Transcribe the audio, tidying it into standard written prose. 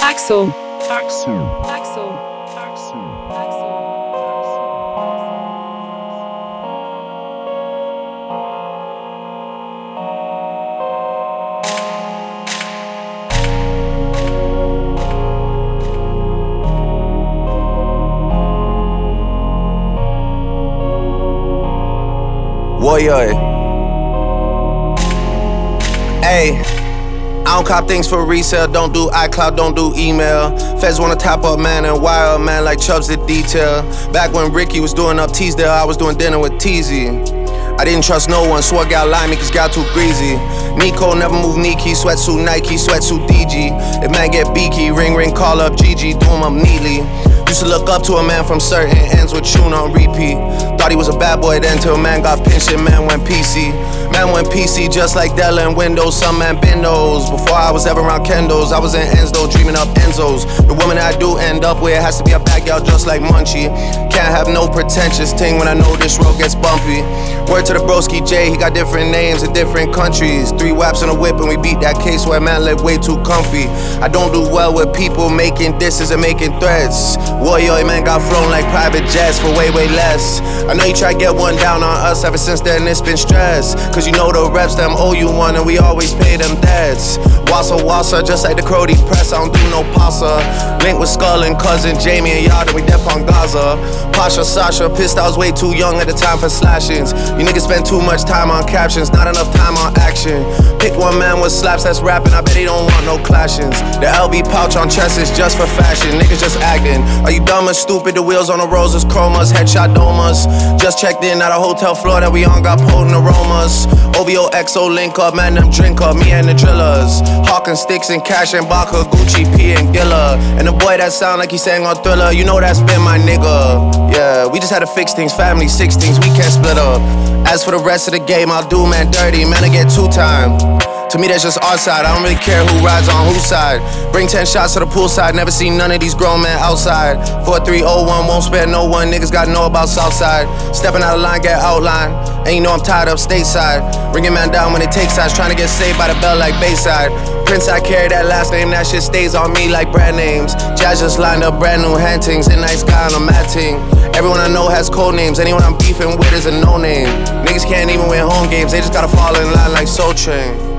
Axel. Warrior. Ayy, I don't cop things for resale, don't do iCloud, don't do email. Feds wanna top up man and wire up man like Chubbs did detail. Back when Ricky was doing up Teasdale, I was doing dinner with Teasy. I didn't trust no one, swore gal lied me cause gal too greasy. Nico never move Nike, sweatsuit Nike, sweatsuit DG. If man get beaky, ring, call up GG, do him up neatly. Used to look up to a man from certain ends with tune on repeat. Thought he was a bad boy then till man got pinched and man went PC. Man went PC just like Dell and Windows, some man been those. Before I was ever around Kendos, I was in Enzo, dreaming up Enzos. The woman that I do end up with has to be a bad gal just like Munchie. Can't have no pretentious ting when I know this road gets bumpy. Word to the broski J, he got different names in different countries. 3 whaps on a whip and we beat that case where man lived way too comfy. I don't do well with people making disses and making threats. Warrior, man got flown like private jets for way less. I know you try to get one down on us, ever since then it's been stress. Cause you know the reps, them owe you one and we always pay them debts. Wassa, just like the Crody press, I don't do no pasta. Link with Skull and cousin Jamie and y'all, then we dep on Gaza. Pasha, Sasha, pissed I was way too young at the time for slashings. You niggas spend too much time on captions, not enough time on action. Pick one man with slaps that's rapping, I bet he don't want no clashings. The LB pouch on chest is just for fashion, niggas just acting. Are you dumb or stupid? The wheels on the roses, chromas, headshot domas. Just checked in at a hotel floor that we on, got potent aromas. OVO XO link up, man, them drink up, me and the drillers. Hawking sticks and cash and Baka, Gucci, P and Gilla. And the boy that sound like he sang on Thriller, you know that's been my nigga. Yeah, we just had to fix things, family 6 things, we can't split up. As for the rest of the game, I'll do man dirty, man I get 2 time. To me that's just our side, I don't really care who rides on whose side. Bring 10 shots to the poolside, never seen none of these grown men outside. 4301, won't spare no one, niggas gotta know about Southside. Stepping out of line, get outline, and you know I'm tied up stateside. Bringing man down when it takes sides, trying to get saved by the bell like Bayside. Prince, I carry that last name, that shit stays on me like brand names. Jazz just lined up brand new hantings, and nice guy on a matting. Everyone I know has code names, anyone I'm beefing with is a no name. Niggas can't even win home games, they just gotta fall in line like Soul Train.